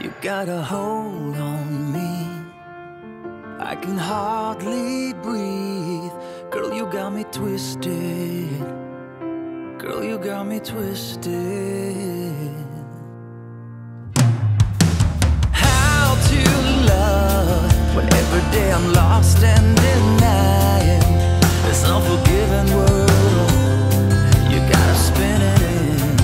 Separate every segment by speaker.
Speaker 1: You got a hold on me, I can hardly breathe. Girl, you got me twisted. Girl, you got me twisted. How to love when every day I'm lost and denying this unforgiving world. You gotta spin it in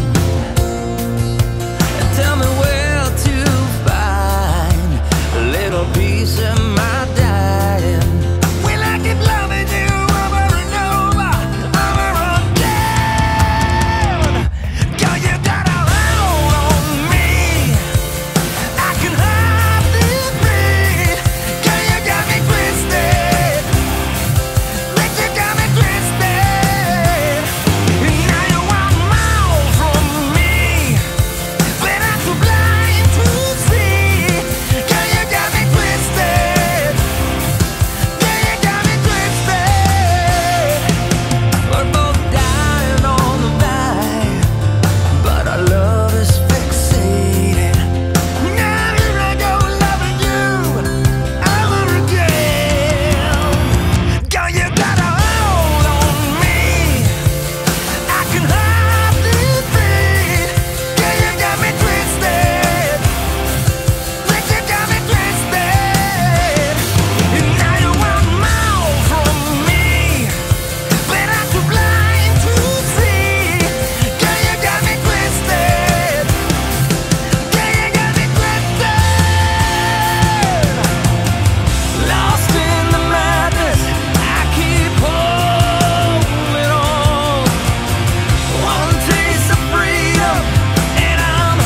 Speaker 1: and tell me where to find a little peace in my dying. Will I keep loving you over and over, over again? Girl, you got a hold on me, I can hardly breathe. Girl, you got me twisted. But you got me twisted. And now you want more from me, but I'm too blind to see. Girl, you got me twisted. Girl, you got me twisted. We're both dying on the vine, but our love is fixated. Now here I go loving you over again. Girl, you got a hold on me, I can hardly breathe. Girl, you got me twisted. But you got me twisted. And now you want more from me, but I'm too blind to see. Girl, you got me twisted. Girl, you got me twisted. Lost in the madness, I keep holding on. One taste of freedom, and I'm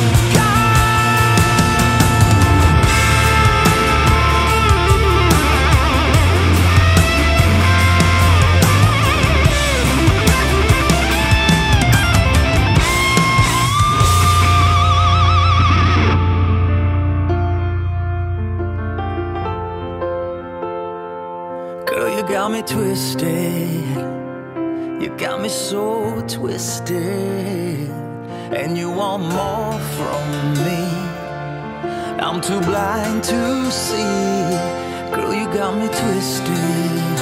Speaker 1: Girl, you got me twisted. You got me so twisted. And you want more from me, I'm too blind to see. Girl, you got me twisted.